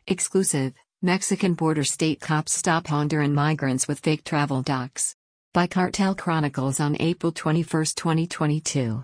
Exclusive, Mexican border state cops stop Honduran migrants with fake travel docs. By Cartel Chronicles on April 21, 2022.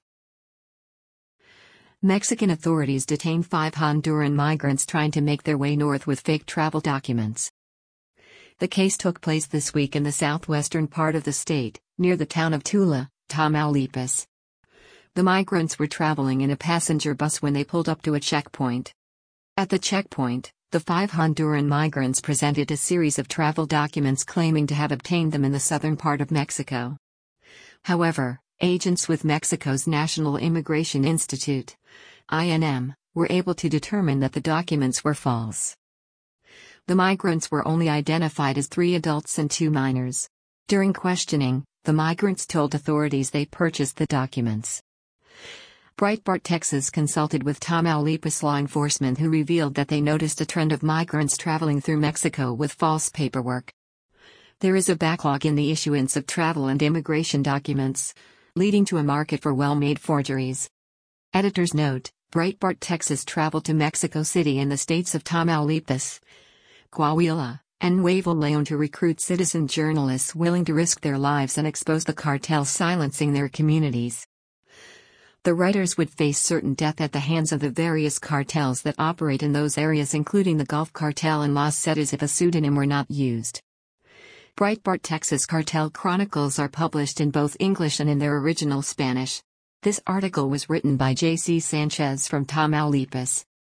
Mexican authorities detain 5 Honduran migrants trying to make their way north with fake travel documents. The case took place this week in the southwestern part of the state, near the town of Tula, Tamaulipas. The migrants were traveling in a passenger bus when they pulled up to a checkpoint. At the checkpoint, the 5 Honduran migrants presented a series of travel documents claiming to have obtained them in the southern part of Mexico. However, agents with Mexico's National Immigration Institute, INM, were able to determine that the documents were false. The migrants were only identified as 3 adults and 2 minors. During questioning, the migrants told authorities they purchased the documents. Breitbart Texas consulted with Tamaulipas law enforcement, who revealed that they noticed a trend of migrants traveling through Mexico with false paperwork. There is a backlog in the issuance of travel and immigration documents, leading to a market for well-made forgeries. Editor's note: Breitbart Texas traveled to Mexico City in the states of Tamaulipas, Coahuila, and Nuevo León to recruit citizen journalists willing to risk their lives and expose the cartels silencing their communities. The writers would face certain death at the hands of the various cartels that operate in those areas, including the Gulf Cartel and Los Zetas, if a pseudonym were not used. Breitbart Texas Cartel Chronicles are published in both English and in their original Spanish. This article was written by J.C. Sanchez from Tamaulipas.